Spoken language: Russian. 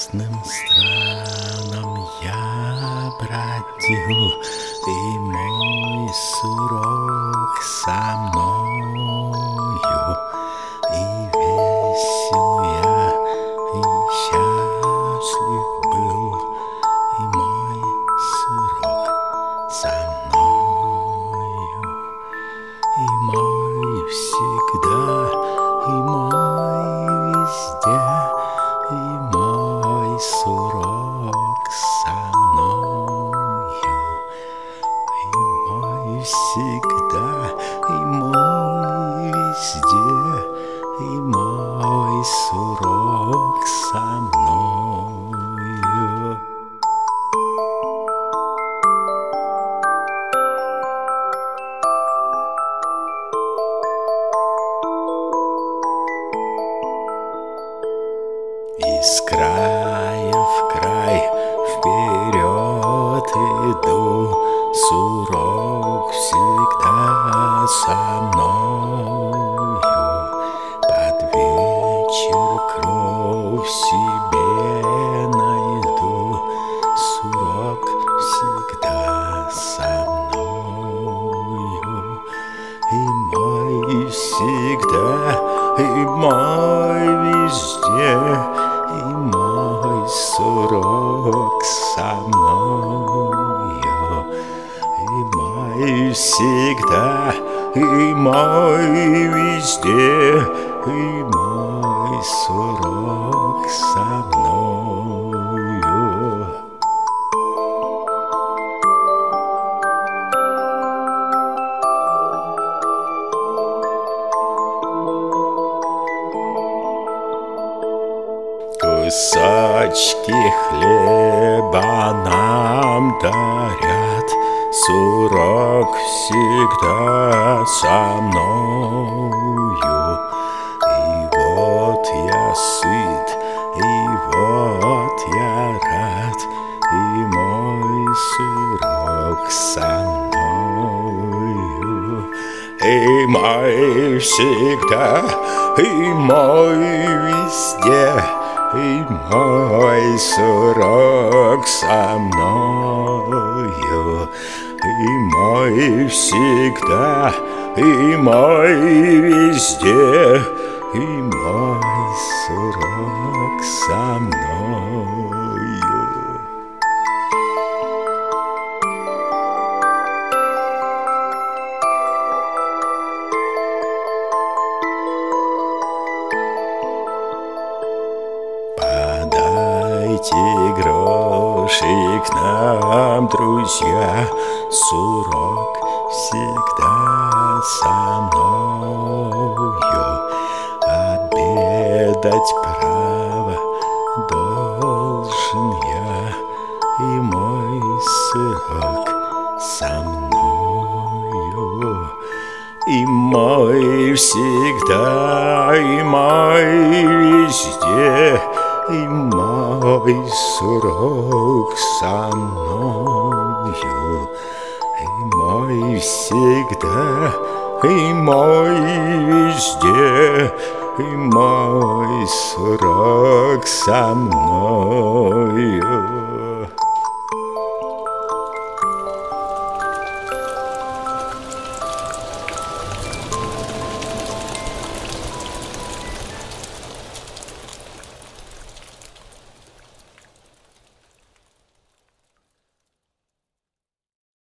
разным странам я бродил, и мой сурок со мною, и весел я, и счастлив был, и мой сурок со мною, и мой всегда, и мой везде. И мой сурок со мною, и мой всегда, и мой везде, и мой сурок со мною. Из края в край вперед иду, сурок всегда со мною. Под вечер кровь себе найду, сурок всегда со мною. И мой всегда, и мой везде, и мой сурок со мною, и мой всегда, и мой везде, и мой сурок со мною. Кусочки хлеба нам дарят, сурок всегда со мною. И вот я сыт, и вот я рад, и мой сурок со мною. И мой всегда, и мой везде, и мой сурок со мною, и мой всегда, и мой везде, и мой сурок со мною. Подайте грошик нам, друзья, сурок всегда со мною. Обедать право должен я, и мой сурок со мною. И мой всегда, и мой везде, и мой сурок со мною, и мой всегда, и мой везде, и мой сурок со мною.